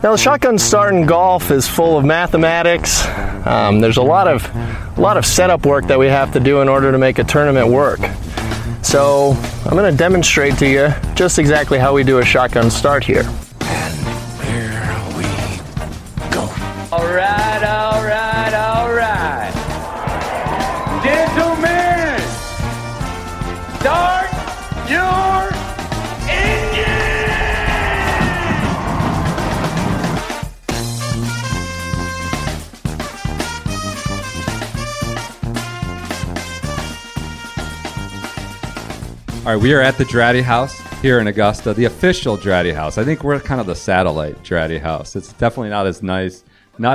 Now, the shotgun start in golf is full of mathematics. There's a lot of setup work that we have to do in order to make a tournament work. So I'm going to demonstrate to you just exactly how we do a shotgun start here. And here we go. All right. Gentlemen, start your engine! All right, we are at the Dratty House here in Augusta, the official Dratty House. I think we're kind of the satellite Dratty House. It's definitely not as nice.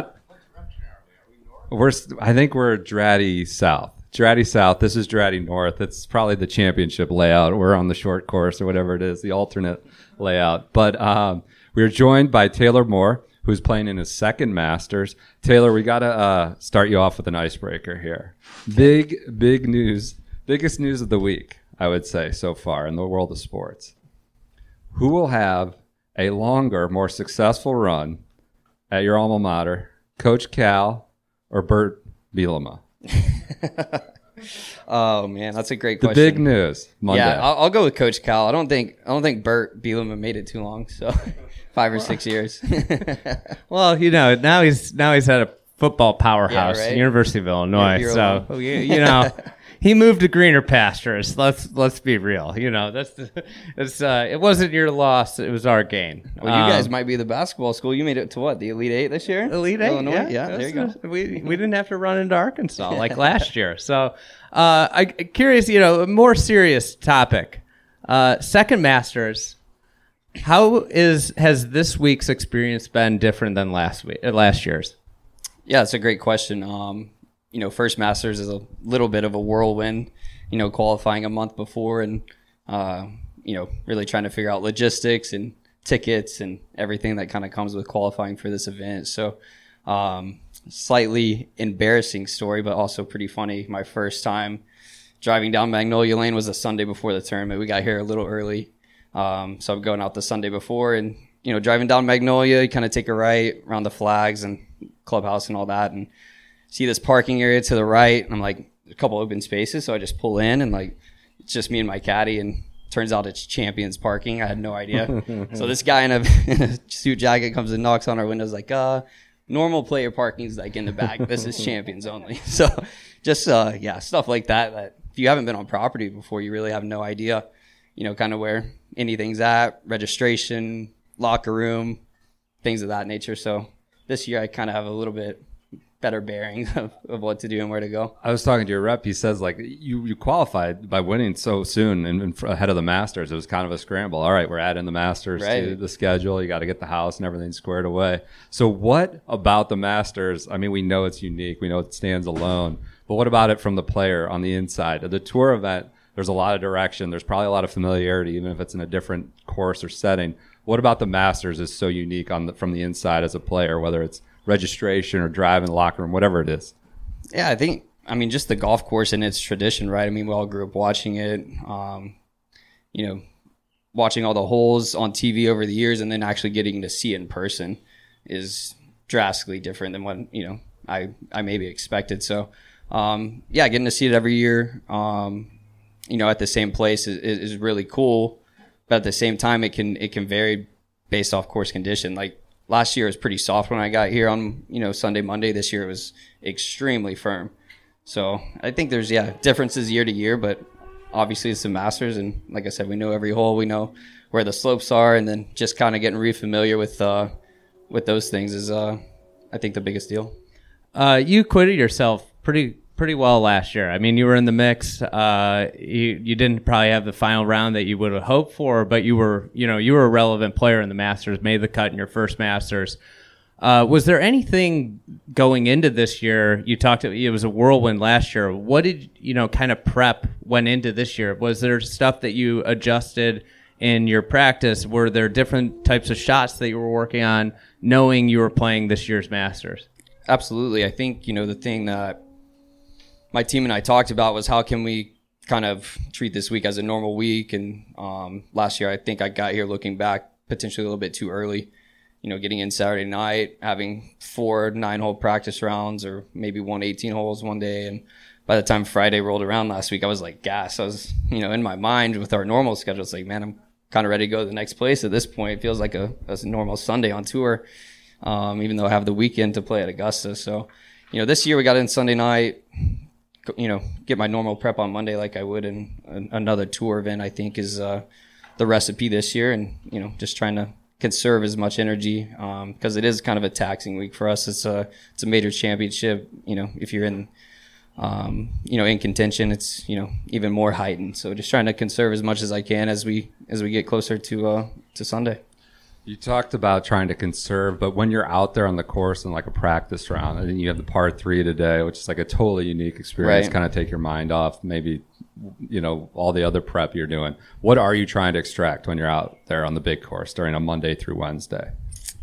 I think we're Dratty South. Dratty South. This is Dratty North. It's probably the championship layout. We're on the short course or whatever it is, the alternate layout. But we are joined by Taylor Moore, who's playing in his second Masters. Taylor, we got to start you off with an icebreaker here. Big news. Biggest news of the week, I would say, so far in the world of sports. Who will have a longer, more successful run at your alma mater, Coach Cal or Bert Bielema? Oh man, that's a great The question. big news Monday. Yeah, I'll go with Coach Cal. I don't think Bert Bielema made it too long, so 5 or 6 years. Well, now he's at a football powerhouse, Yeah, right? University of Illinois. You're So alone. he moved to greener pastures. Let's be real. It wasn't your loss; it was our gain. Well, you guys might be the basketball school. You made it to what? The Elite Eight this year? Elite Eight, Illinois? yeah. There you go. We didn't have to run into Arkansas like last year. So, I'm curious. A more serious topic. Second Masters. How has this week's experience been different than last year's? Yeah, it's a great question. First Masters is a little bit of a whirlwind, qualifying a month before and, really trying to figure out logistics and tickets and everything that kind of comes with qualifying for this event. So, slightly embarrassing story, but also pretty funny. My first time driving down Magnolia Lane was a Sunday before the tournament. We got here a little early. So I'm going out the Sunday before and, driving down Magnolia, you kind of take a right around the flags and clubhouse and all that. And see this parking area to the right, and I'm like, a couple open spaces, so I just pull in, and it's just me and my caddy, and turns out it's Champions parking. I had no idea. So this guy in a suit jacket comes and knocks on our windows like, normal player parking is like in the back. This is Champions only. So just, stuff like that if you haven't been on property before, you really have no idea, kind of where anything's at, registration, locker room, things of that nature. So this year I kind of have a little bit better bearings of what to do and where to go. I was talking to your rep. He says, you qualified by winning so soon and ahead of the Masters. It was kind of a scramble. All right, we're adding the Masters to the schedule. You got to get the house and everything squared away. So what about the Masters? I mean, we know it's unique. We know it stands alone. But what about it from the player on the inside? The tour event, there's a lot of direction. There's probably a lot of familiarity, even if it's in a different course or setting. What about the Masters is so unique from the inside as a player, whether it's registration or drive in the locker room, whatever it is? Yeah, just the golf course and its tradition, right? I mean, we all grew up watching it, watching all the holes on TV over the years, and then actually getting to see it in person is drastically different than what, I maybe expected. So, getting to see it every year, at the same place is really cool. But at the same time, it can vary based off course condition. Like, last year was pretty soft when I got here on, Sunday, Monday. This year it was extremely firm. So I think there's, differences year to year, but obviously it's the Masters. And like I said, we know every hole. We know where the slopes are. And then just kind of getting re-familiar with those things is, I think, the biggest deal. You acquitted yourself pretty well last year. I mean, you were in the mix. You didn't probably have the final round that you would have hoped for, but you were a relevant player in the Masters, made the cut in your first Masters. Was there anything going into this year? You talked about it was a whirlwind last year. What did kind of prep went into this year? Was there stuff that you adjusted in your practice? Were there different types of shots that you were working on, knowing you were playing this year's Masters? Absolutely. I think the thing that my team and I talked about was how can we kind of treat this week as a normal week. And last year, I think I got here looking back potentially a little bit too early. getting in Saturday night, having 4 9-hole practice rounds or maybe 1 18 holes one day. And by the time Friday rolled around last week, I was like gassed. I was, in my mind with our normal schedule, it's like, man, I'm kind of ready to go to the next place at this point. It feels like a normal Sunday on tour, even though I have the weekend to play at Augusta. So, this year we got in Sunday night, get my normal prep on Monday like I would in another tour event, I think is the recipe this year. And, just trying to conserve as much energy because it is kind of a taxing week for us. It's a major championship. If you're in in contention, it's even more heightened. So just trying to conserve as much as I can as we get closer to Sunday. You talked about trying to conserve, but when you're out there on the course in like a practice round, and then you have the par 3 today, which is like a totally unique experience, right. Kind of take your mind off maybe all the other prep you're doing. What are you trying to extract when you're out there on the big course during a Monday through Wednesday?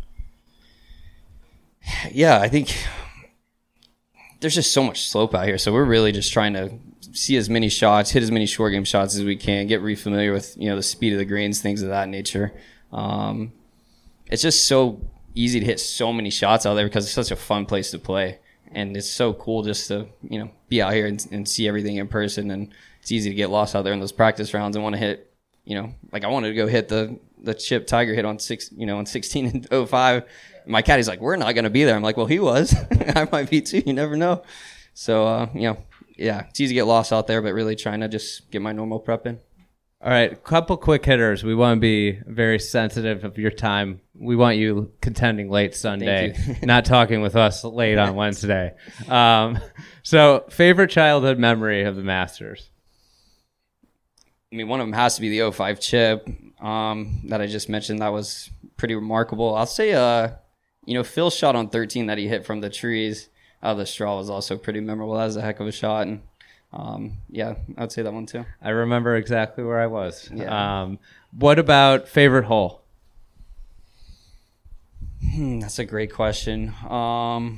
Yeah, I think there's just so much slope out here. So we're really just trying to see as many shots, hit as many short game shots as we can, get re-familiar with, the speed of the greens, things of that nature. It's just so easy to hit so many shots out there because it's such a fun place to play. And it's so cool just to, be out here and see everything in person. And it's easy to get lost out there in those practice rounds and want to hit, like I wanted to go hit the chip Tiger hit on 16 and 05. My caddy's like, we're not going to be there. I'm like, well, he was. I might be too. You never know. So, it's easy to get lost out there, but really trying to just get my normal prep in. All right, a couple quick hitters. We want to be very sensitive of your time. We want you contending late Sunday, not talking with us late on Wednesday. So, favorite childhood memory of the Masters? I mean, one of them has to be the 05 chip that I just mentioned. That was pretty remarkable. I'll say, Phil's shot on 13 that he hit from the trees out of the straw was also pretty memorable. That was a heck of a shot. And I'd say that one too. I remember exactly where I was. Yeah. What about favorite hole? That's a great question. I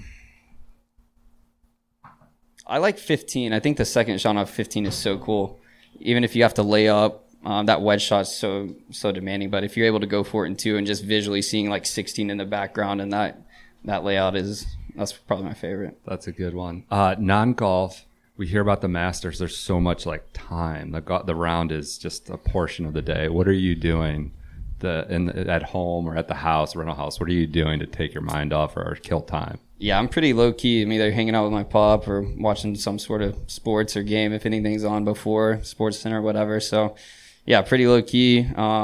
like 15. I think the second shot on 15 is so cool. Even if you have to lay up, that wedge shot's so demanding. But if you're able to go for it in 2 and just visually seeing like 16 in the background and that layout that's probably my favorite. That's a good one. Non-golf. We hear about the Masters. There's so much like time. The round is just a portion of the day. What are you doing at home or at the house, rental house? What are you doing to take your mind off or kill time? Yeah, I'm pretty low key. I'm either hanging out with my pup or watching some sort of sports or game if anything's on before Sports Center or whatever. So, yeah, pretty low key.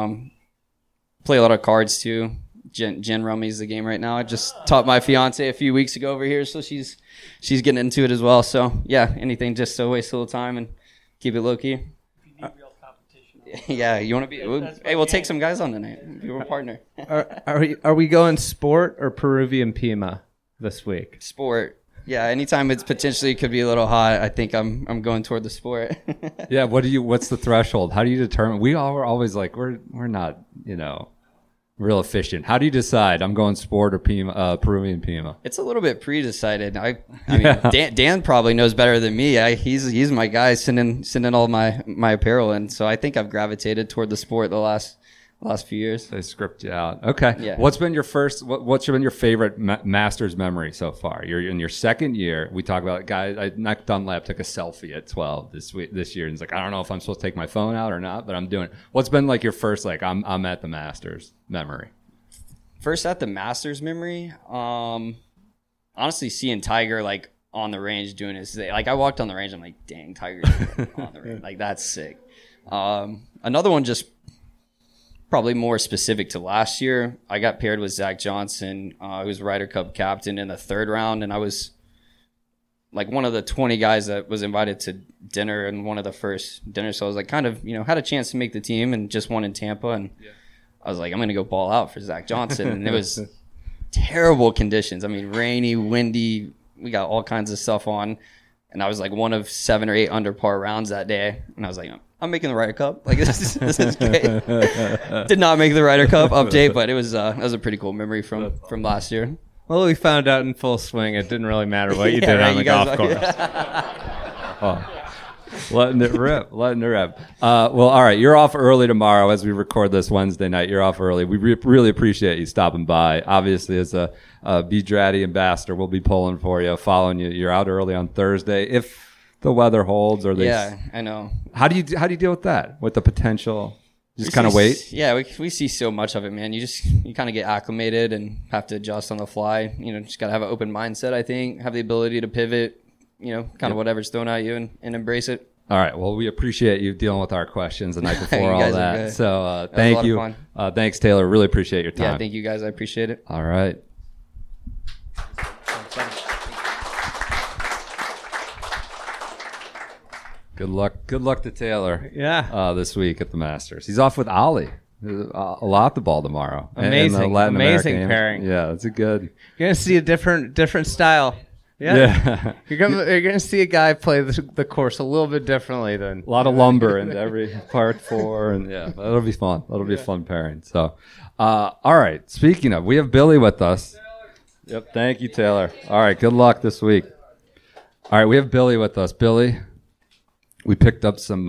Play a lot of cards too. Gin Rummy's the game right now. I just taught my fiance a few weeks ago over here, so she's getting into it as well. So yeah, anything just to waste a little time and keep it low key. If you need real competition. Yeah, you want to be? Hey, we'll take some guys on tonight. You're a partner. Are we going sport or Peruvian Pima this week? Sport. Yeah, anytime it's potentially could be a little hot, I think I'm going toward the sport. Yeah, what's the threshold? How do you determine? We all are always like we're not, real efficient. How do you decide? I'm going sport or Pima, Peruvian Pima. It's a little bit pre-decided. I mean, Dan probably knows better than me. He's my guy sending all my apparel in. So I think I've gravitated toward the sport the last few years. They script you out. Okay. Yeah. What's been your favorite Masters memory so far? You're in your second year. We talk about guys. Nick Dunlap took a selfie at 12 this year, and he's like, I don't know if I'm supposed to take my phone out or not, but I'm doing it. What's been like your first I'm at the Masters memory? First at the Masters memory, honestly, seeing Tiger like on the range doing his thing. Like I walked on the range, I'm like, dang, Tiger's on the range. Like that's sick. Another one just probably more specific to last year. I got paired with Zach Johnson, who was Ryder Cup captain in the 3rd round, and I was like one of the 20 guys that was invited to dinner in one of the first dinners. So I was like kind of, had a chance to make the team and just won in Tampa. And I was like, I'm going to go ball out for Zach Johnson. And it was terrible conditions. I mean, rainy, windy. We got all kinds of stuff on. And I was like one of 7 or 8 under par rounds that day. And I was like, I'm making the Ryder Cup. Like this is great. Did not make the Ryder Cup update, but it was a pretty cool memory from last year. Well, we found out in full swing it didn't really matter what you did on the golf course. letting it rip. Well, all right. You're off early tomorrow as we record this Wednesday night. You're off early. We really appreciate you stopping by. Obviously, as a B. Draddy ambassador, we'll be pulling for you, following you. You're out early on Thursday if the weather holds. Or they. Yeah, I know. How do you deal with that? With the potential? Just kind of wait? Yeah, we see so much of it, man. You kind of get acclimated and have to adjust on the fly. Just got to have an open mindset, I think. Have the ability to pivot, kind of whatever's thrown at you and embrace it. All right. Well, we appreciate you dealing with our questions the night before You all guys are that. good. So That was a thank lot of you. fun. Thanks, Taylor. Really appreciate your time. Yeah, thank you guys. I appreciate it. All right. Good luck to Taylor. Yeah. This week at the Masters. He's off with Ollie. A lot the ball tomorrow. Amazing, And the Latin amazing American pairing. Yeah, it's a good. You're gonna see a different style. Yeah. You're gonna see a guy play the course a little bit differently than A lot of lumber into every part 4, and yeah, that'll be fun. That'll be a fun pairing. So, all right. Speaking of, we have Billy with us. Yep. Thank you, Taylor. All right. Good luck this week. All right, we have Billy with us. Billy, we picked up some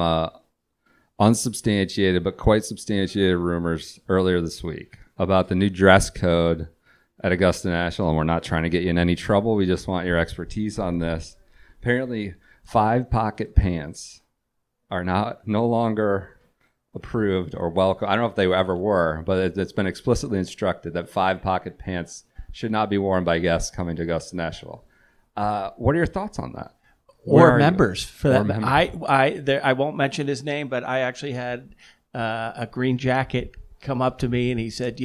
unsubstantiated but quite substantiated rumors earlier this week about the new dress code at Augusta National, and we're not trying to get you in any trouble. We just want your expertise on this. Apparently, 5-pocket pants are no longer approved or welcome. I don't know if they ever were, but it's been explicitly instructed that 5-pocket pants should not be worn by guests coming to Augusta National. What are your thoughts on that? Or members for that. members. I won't mention his name, but I actually had a green jacket come up to me and he said,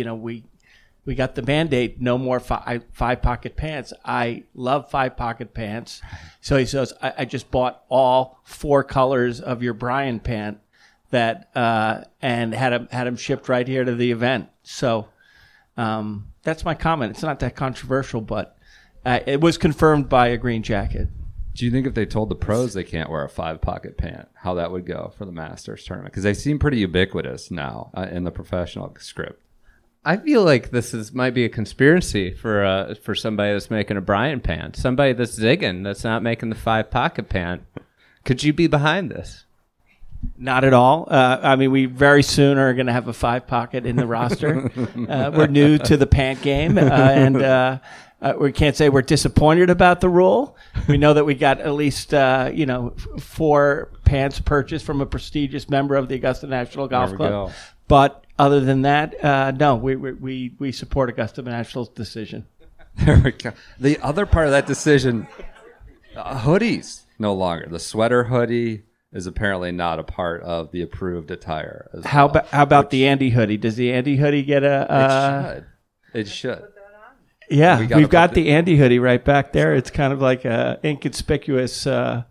we got the mandate, no more 5-pocket pants. I love 5-pocket pants. So he says, I just bought all 4 colors of your Brian pant that and had them shipped right here to the event. So that's my comment. It's not that controversial, but it was confirmed by a green jacket. Do you think if they told the pros they can't wear a 5-pocket pant, how that would go for the Masters tournament? Because they seem pretty ubiquitous now in the professional script. I feel like this might be a conspiracy for somebody that's making a Brian pant, somebody that's zigging, that's not making the 5-pocket pant. Could you be behind this? Not at all. We very soon are going to have a 5-pocket in the roster. We're new to the pant game, and we can't say we're disappointed about the rule. We know that we got at least 4 pants purchased from a prestigious member of the Augusta National Golf Club. Go. But other than that, no, we support Augusta National's decision. There we go. The other part of that decision, hoodies no longer. The sweater hoodie is apparently not a part of the approved attire. How about the Andy hoodie? Does the Andy hoodie get It should. Yeah, we've got put the Andy hoodie right back there. It's kind of like a inconspicuous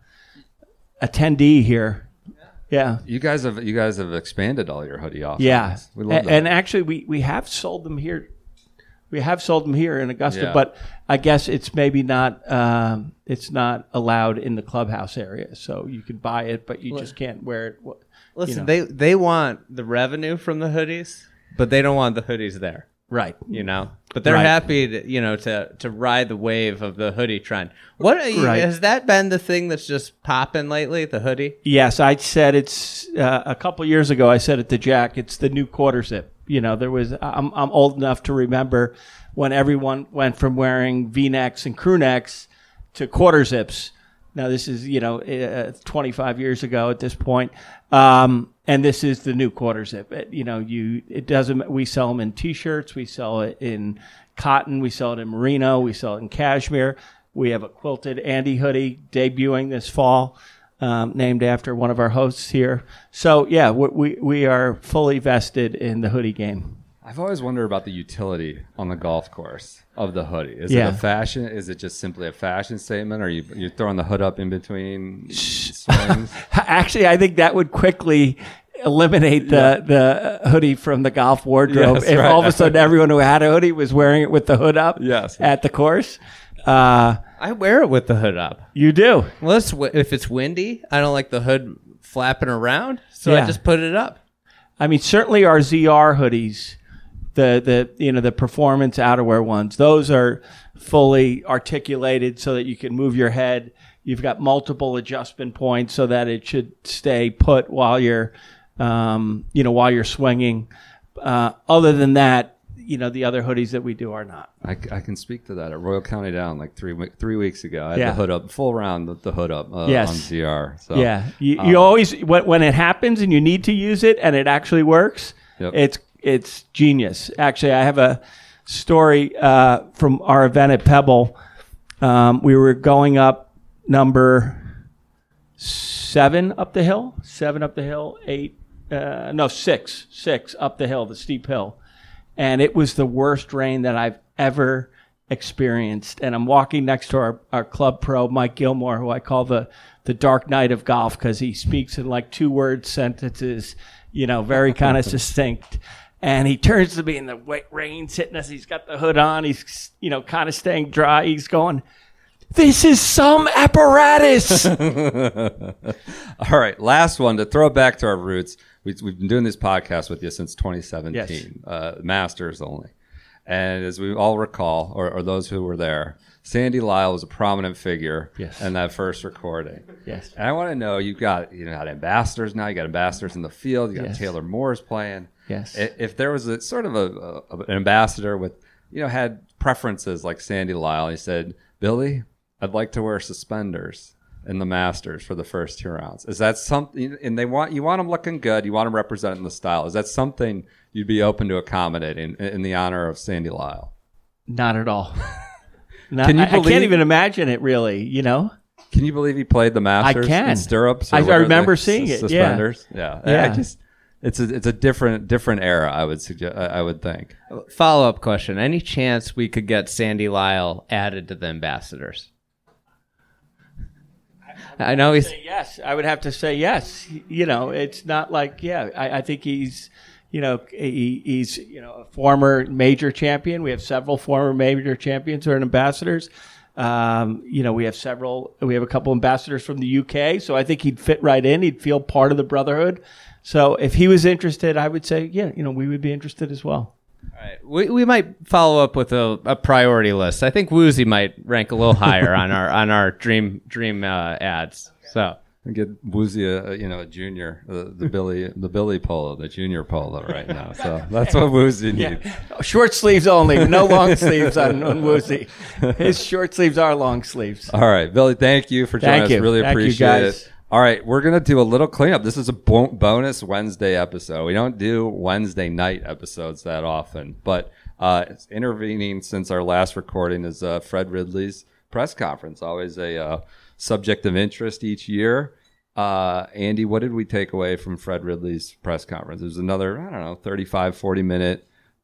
attendee here. Yeah. You guys have expanded all your hoodie offerings. Yeah. We love that. And actually, we have sold them here. We have sold them here in Augusta, Yeah. but I guess it's maybe not. It's not allowed in the clubhouse area, so you can buy it, but you just can't wear it. Listen, they want the revenue from the hoodies, but they don't want the hoodies there. Right. But they're Right. happy to ride the wave of the hoodie trend. Has that been the thing that's just popping lately, the hoodie? Yes, I said it's a couple years ago. I said it to Jack. It's the new quarter zip. There was. I'm old enough to remember when everyone went from wearing V-necks and crew necks to quarter zips. Now this is 25 years ago at this point, and this is the new quarter zip. It doesn't. We sell them in T-shirts. We sell it in cotton. We sell it in merino. We sell it in cashmere. We have a quilted Andy hoodie debuting this fall, named after one of our hosts here. So yeah, we are fully vested in the hoodie game. I've always wondered about the utility on the golf course of the hoodie. Is Yeah. it a fashion? Is it just simply a fashion statement? Or you're throwing the hood up in between swings? Actually, I think that would quickly eliminate the hoodie from the golf wardrobe. Yes, if right. all of a sudden everyone who had a hoodie was wearing it with the hood up Yes. at the course. I wear it with the hood up. You do. Well, if it's windy, I don't like the hood flapping around, so Yeah. I just put it up. I mean, certainly our ZR hoodies, the performance outerwear ones, those are fully articulated so that you can move your head You've got multiple adjustment points so that it should stay put while you're, while you're swinging. Other than that, the other hoodies that we do are not. I can speak to that at Royal County Down like 3 weeks ago. I had Yeah. the hood up, full round with the hood up Yes. on ZR. So, Yeah, you always when it happens and you need to use it and it actually works, Yep. it's genius. Actually, I have a story from our event at Pebble. We were going up number 7 up the hill, 6 up the hill, the steep hill, and it was the worst rain that I've ever experienced. And I'm walking next to our club pro, Mike Gilmore, who I call the Dark Knight of golf because he speaks in like 2-word sentences, very kind of succinct. And he turns to me and the rain's hitting us. He's got the hood on. He's, kind of staying dry. He's going, "This is some apparatus." All right, last one to throw it back to our roots. We've been doing this podcast with you since 2017, Masters only. And as we all recall, or those who were there, Sandy Lyle was a prominent figure in that first recording. Yes. And I want to know, you've got ambassadors now. You got ambassadors in the field. You got Taylor Moore's playing. Yes. If there was a sort of an ambassador with, had preferences like Sandy Lyle, he said, "Billy, I'd like to wear suspenders in the Masters for the first 2 rounds." Is that something? And you want them looking good. You want them representing the style. Is that something you'd be open to accommodating in the honor of Sandy Lyle? Not at all. Can you I can't believe- even imagine it really, Can you believe he played the Masters I can. in stirrups? Or I whatever, remember the seeing it, Suspenders. Yeah. Yeah. It's a different era. I would suggest. I would think. Follow-up question. Any chance we could get Sandy Lyle added to the ambassadors? I know he's... Yes, I would have to say yes. It's not like, I think he's, he's a former major champion. We have several former major champions who are ambassadors. We have a couple ambassadors from the UK, so I think he'd fit right in. He'd feel part of the brotherhood. So if he was interested, I would say, we would be interested as well. All right. We might follow up with a priority list. I think Woozy might rank a little higher on our dream ads. So And get Woozy a junior, the Billy polo, the junior polo right now. So that's what Woozy needs. Short sleeves only, no long sleeves on Woozy. His short sleeves are long sleeves. All right, Billy, thank you for joining us. Really Thank you, appreciate guys. it. All right, we're going to do a little cleanup. This is a bonus Wednesday episode. We don't do Wednesday night episodes that often, but it's intervening since our last recording is Fred Ridley's press conference, always a subject of interest each year. Andy, what did we take away from Fred Ridley's press conference? It was another, 35, 40-minute,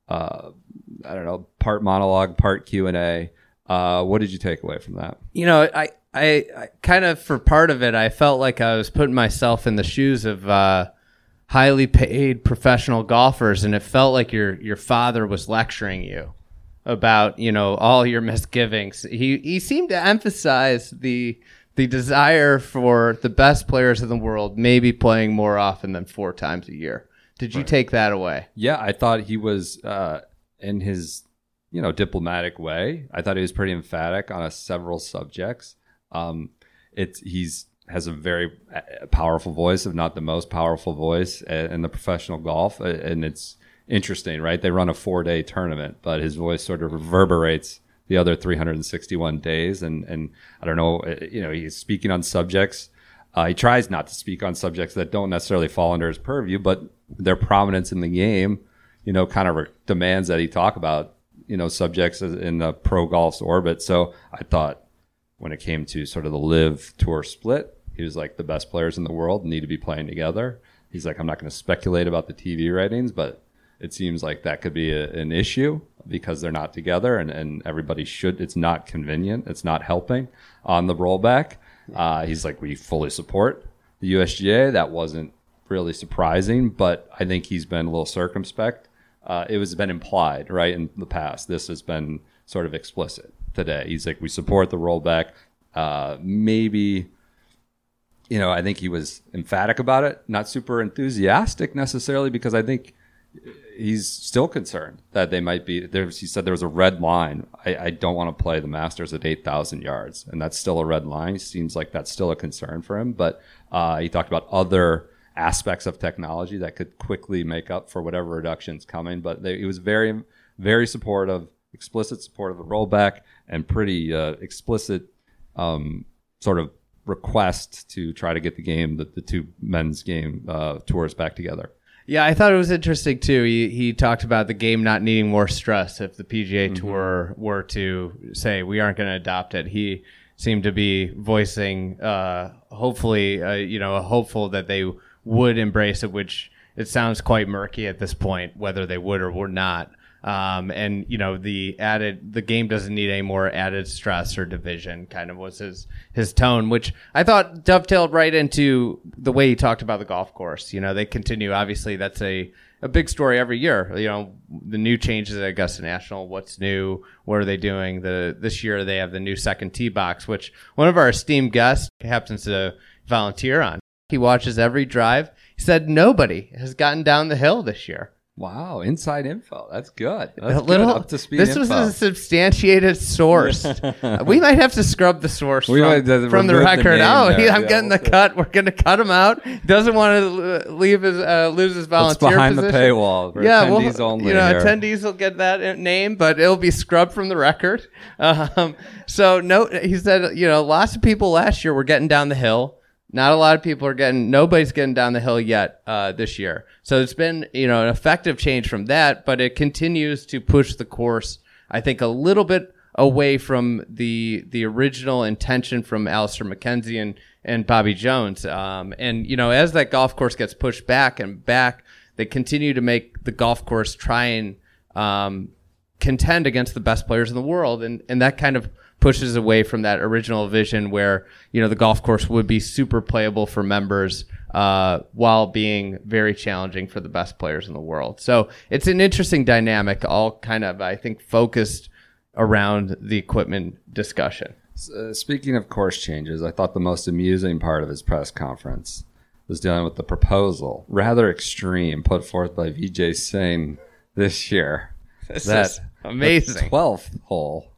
part monologue, part Q&A. What did you take away from that? I kind of, for part of it, I felt like I was putting myself in the shoes of highly paid professional golfers, and it felt like your father was lecturing you about, all your misgivings. He seemed to emphasize the desire for the best players in the world maybe playing more often than 4 times a year. Did you take that away? Yeah, I thought he was in his diplomatic way. I thought he was pretty emphatic on several subjects. He's has a very powerful voice, if not the most powerful voice in the professional golf, and it's interesting, right? They run a 4-day tournament, but his voice sort of reverberates the other 361 days, and I don't know, he's speaking on subjects. He tries not to speak on subjects that don't necessarily fall under his purview, but their prominence in the game, kind of demands that he talk about, subjects in the pro golf's orbit. So I thought when it came to sort of the Live Tour split, he was like, the best players in the world need to be playing together. He's like, I'm not going to speculate about the TV ratings, but it seems like that could be an issue because they're not together, and everybody should. It's not convenient. It's not helping on the rollback. He's like, we fully support the USGA. That wasn't really surprising, but I think he's been a little circumspect. It was been implied, right, in the past. This has been sort of explicit today. He's like, we support the rollback. Maybe, I think he was emphatic about it, not super enthusiastic necessarily, because I think, he's still concerned that they might be there. He said there was a red line. I don't want to play the Masters at 8,000 yards, and that's still a red line. It seems like that's still a concern for him. But he talked about other aspects of technology that could quickly make up for whatever reductions coming. But he was very, very supportive, explicit support of the rollback, and pretty explicit sort of request to try to get the game, the two men's game tours back together. Yeah, I thought it was interesting too. He talked about the game not needing more stress if the PGA Tour were to say we aren't going to adopt it. He seemed to be voicing, hopefully, hopeful that they would embrace it, which it sounds quite murky at this point whether they would or would not. And the game doesn't need any more added stress or division kind of was his tone, which I thought dovetailed right into the way he talked about the golf course. They continue, obviously that's a big story every year. The new changes at Augusta National, what's new, what are they doing? This year they have the new second tee box, which one of our esteemed guests happens to volunteer on. He watches every drive. He said nobody has gotten down the hill this year. Wow, inside info. That's good. That's good. Up to speed this info. Was a substantiated source. We might have to scrub the source from the record. I'm getting the cut. We're going to cut him out. Doesn't want to lose his volunteer behind position. The paywall. For attendees only. Attendees will get that name, but it'll be scrubbed from the record. He said, lots of people last year were getting down the hill. Not a lot of people nobody's getting down the hill yet this year. So it's been, an effective change from that, but it continues to push the course, I think, a little bit away from the original intention from Alistair McKenzie and Bobby Jones. As that golf course gets pushed back and back, they continue to make the golf course try and contend against the best players in the world. And that kind of pushes away from that original vision where, the golf course would be super playable for members while being very challenging for the best players in the world. So it's an interesting dynamic, all kind of, I think, focused around the equipment discussion. Speaking of course changes, I thought the most amusing part of his press conference was dealing with the proposal, rather extreme, put forth by Vijay Singh this year. This is amazing. The 12th hole,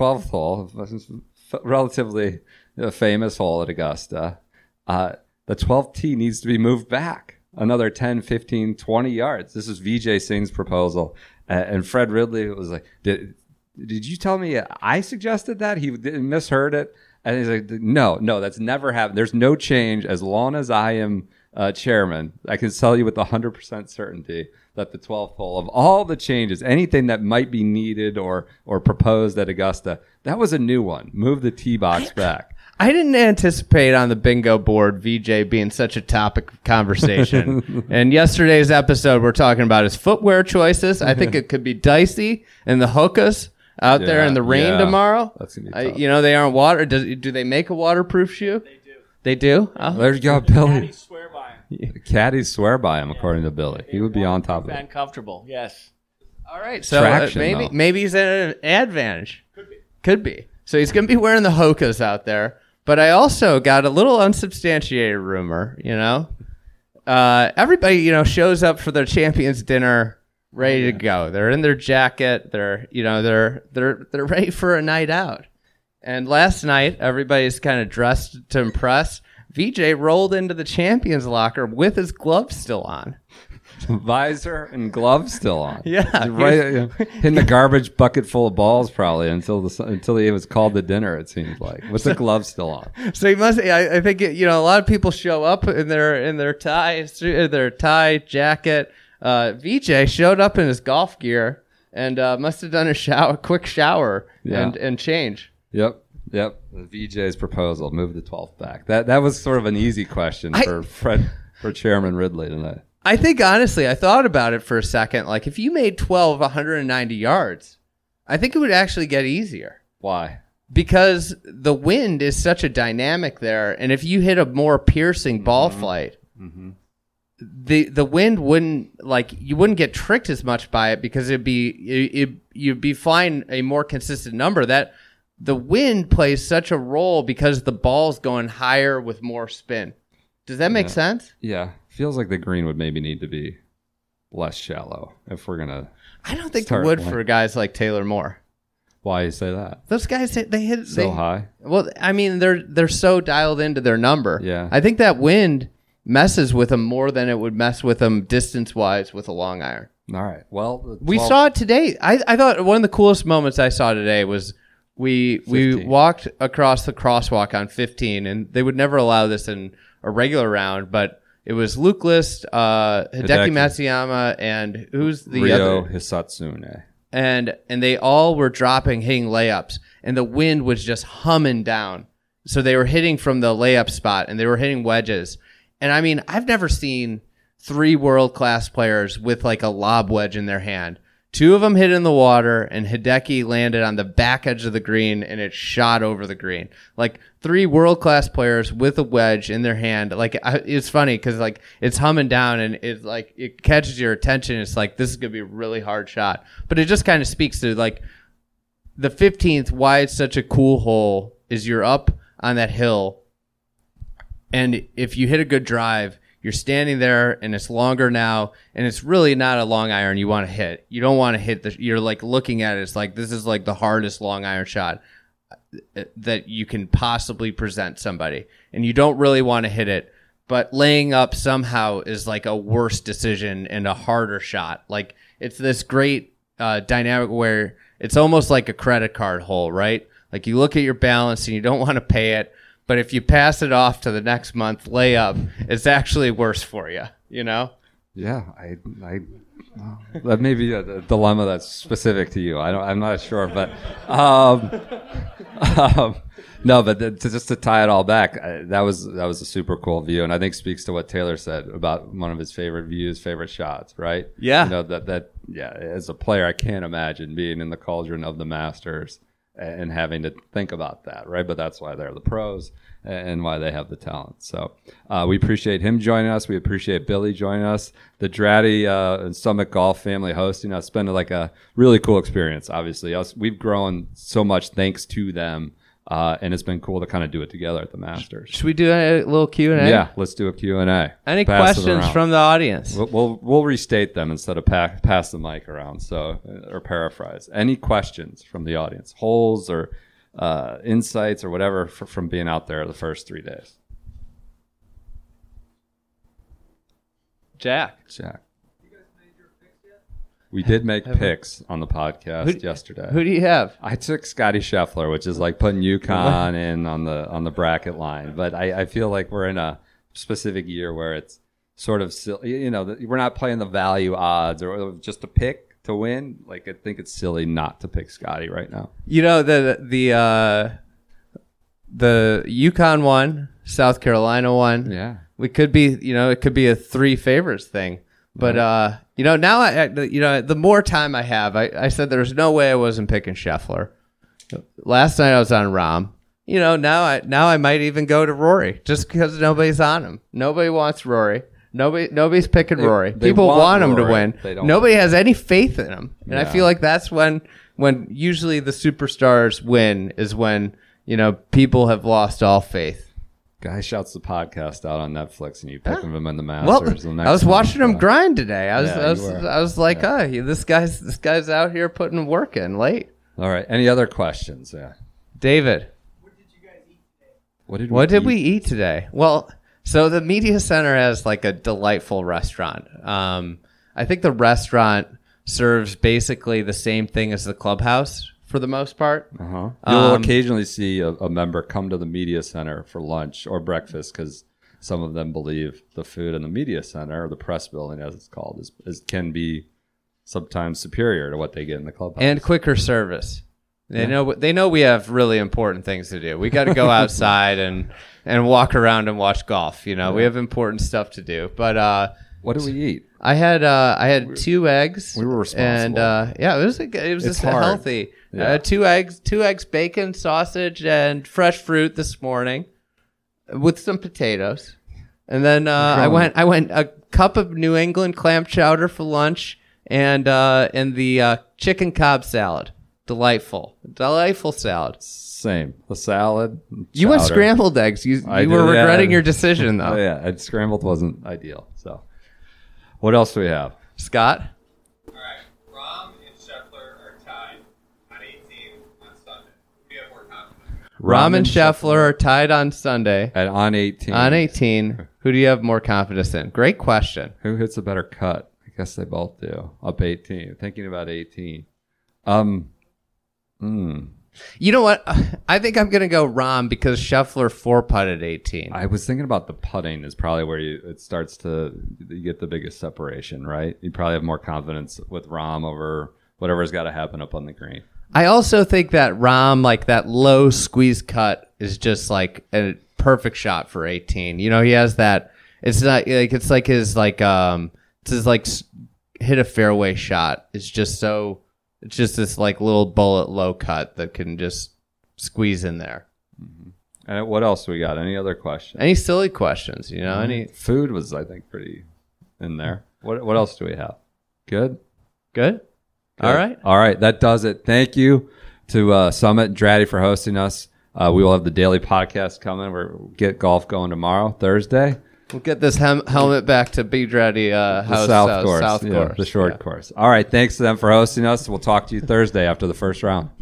relatively famous hole at Augusta, the 12th tee needs to be moved back another 10, 15, 20 yards. This is Vijay Singh's proposal. And Fred Ridley was like, did you tell me I suggested that? He misheard it. And he's like, no, that's never happened. There's no change as long as I am chairman. I can tell you with 100% certainty that the 12th hole, of all the changes, anything that might be needed or proposed at Augusta, that was a new one. Move the tee box back. I didn't anticipate on the bingo board VJ being such a topic of conversation. And yesterday's episode, we're talking about his footwear choices. I think it could be dicey and the hookahs out there in the rain tomorrow. That's gonna be tough. They aren't water. Do they make a waterproof shoe? They do. Oh. There you go, Billy. Caddies swear by him. Caddies swear by him, according to Billy. He would be on top of it. And comfortable, yes. All right, so Traction, maybe he's at an advantage. Could be. So he's going to be wearing the hokas out there. But I also got a little unsubstantiated rumor. Everybody shows up for their champions dinner ready to go. They're in their jacket. They're ready for a night out. And last night, everybody's kind of dressed to impress. VJ rolled into the champions locker with his gloves still on. Visor and gloves still on. Yeah. Right in the garbage bucket full of balls probably until he was called to dinner, it seems like. With the gloves still on. So he must, I think, a lot of people show up in their tie jacket. VJ showed up in his golf gear and must have done a quick shower and change. Yep. The VJ's proposal, move the 12th back. That was sort of an easy question for Chairman Ridley tonight. I think, honestly, I thought about it for a second. Like, if you made 12 190 yards, I think it would actually get easier. Why? Because the wind is such a dynamic there, and if you hit a more piercing ball flight, the wind you wouldn't get tricked as much by it because you'd be flying a more consistent number. That the wind plays such a role because the ball's going higher with more spin. Does that make sense? Yeah. Feels like the green would maybe need to be less shallow if we're gonna. I don't think it Start would one. for guys like Taylor Moore. Why you say that? Those guys, they hit So high. Well, I mean, they're so dialed into their number. Yeah. I think that wind messes with them more than it would mess with them distance wise with a long iron. All right. Well, the We 12 saw it today. I thought one of the coolest moments I saw today was we 15. walked across the crosswalk on 15, and they would never allow this in a regular round, but it was Luke List, Hideki Matsuyama, and who's the Ryo other? Hisatsune. And they all were hitting layups, and the wind was just humming down. So they were hitting from the layup spot, and they were hitting wedges. And I mean, I've never seen 3 world-class players with like a lob wedge in their hand. 2 of them hit in the water, and Hideki landed on the back edge of the green, and it shot over the green. Like 3 world-class players with a wedge in their hand. Like it's funny because like it's humming down, and it's like it catches your attention. It's like this is gonna be a really hard shot, but it just kind of speaks to like the 15th. Why it's such a cool hole is you're up on that hill, and if you hit a good drive, you're standing there and it's longer now, and it's really not a long iron you want to hit. You don't want to hit you're like looking at it. It's like, this is like the hardest long iron shot that you can possibly present somebody. And you don't really want to hit it, but laying up somehow is like a worse decision and a harder shot. Like it's this great dynamic where it's almost like a credit card hole, right? Like you look at your balance and you don't want to pay it, but if you pass it off to the next month layup, it's actually worse for you, you know? Yeah, that may be a dilemma that's specific to you. I'm not sure, but no, but just to tie it all back, that was a super cool view, and I think speaks to what Taylor said about one of his favorite views, favorite shots, right? Yeah. You know, that as a player, I can't imagine being in the cauldron of the Masters and having to think about that, right? But that's why they're the pros and why they have the talent. So we appreciate him joining us. We appreciate Billy joining us. The Dratty and Summit Golf family hosting us. It's been like a really cool experience, obviously. We've grown so much thanks to them, and it's been cool to kind of do it together at the Masters. Should we do a little Q&A? Yeah, let's do a Q&A. Any Pass it questions around. from the audience? We'll restate them instead of pass the mic around, or paraphrase. Any questions from the audience, holes or insights or whatever from being out there the first 3 days? Jack. We did make picks on the podcast yesterday. Who do you have? I took Scotty Scheffler, which is like putting UConn in on the bracket line, but I feel like we're in a specific year where it's sort of silly. You know, we're not playing the value odds or just a pick to win. Like I think it's silly not to pick Scotty right now. You know, the UConn won, South Carolina won. Yeah. We could be, it could be a 3 favorites thing. But, now, the more time I have, I said there's no way I wasn't picking Scheffler. Last night I was on Rahm. Now I might even go to Rory just because nobody's on him. Nobody wants Rory. Nobody's picking Rory. they People want him to Rory. win. They don't. Nobody has any faith in him. And I Yeah. feel like that's when usually the superstars win is when, people have lost all faith. Guy shouts the podcast out on Netflix, and you pick him in the Well, Masters. the next I was one, watching him so. grind today. I Yeah, you were. was like, this guy's out here putting work in late. All right. Any other questions? Yeah. David, What what did we eat today? Well, so the media center has like a delightful restaurant. I think the restaurant serves basically the same thing as the clubhouse for the most part. Uh-huh. You'll occasionally see a member come to the media center for lunch or breakfast because some of them believe the food in the media center, or the press building as it's called, can be sometimes superior to what they get in the clubhouse. And quicker service. They know we have really important things to do. We got to go outside and walk around and watch golf. We have important stuff to do. But what do we eat? I had 2 eggs. We were responsible. And it was It's just hard. healthy. Yeah. 2 eggs, bacon, sausage, and fresh fruit this morning, with some potatoes. And then I went a cup of New England clam chowder for lunch, and the chicken Cobb salad. Delightful salad. Same. The salad. You went chowder. scrambled eggs. You I were did, regretting yeah. your decision though. Oh, yeah. Scrambled wasn't ideal. So what else do we have? Scott? All right. Rahm and Scheffler are tied on 18 on Sunday. Who do you have more confidence? Rahm and Scheffler are tied on Sunday. On 18. On 18, who do you have more confidence in? Great question. Who hits a better cut? I guess they both do. Up 18. Thinking about 18. You know what? I think I'm going to go Rahm because Scheffler 4-putted 18. I was thinking about the putting is probably where you get the biggest separation, right? You probably have more confidence with Rahm over whatever's got to happen up on the green. I also think that Rahm, like that low squeeze cut, is just like a perfect shot for 18. You know, he has that. It's not like it's like his like it's his like hit a fairway shot. It's just so. It's just this like little bullet low cut that can just squeeze in there. And what else we got? Any other questions? Any silly questions? You know, any food was I think pretty in there. What else do we have? Good. All right. That does it. Thank you to Summit and Dratty for hosting us. We will have the daily podcast coming. We'll get golf going tomorrow, Thursday. We'll get this helmet back to B. Dratty house. South course. South course. The short course. All right. Thanks to them for hosting us. We'll talk to you Thursday after the first round.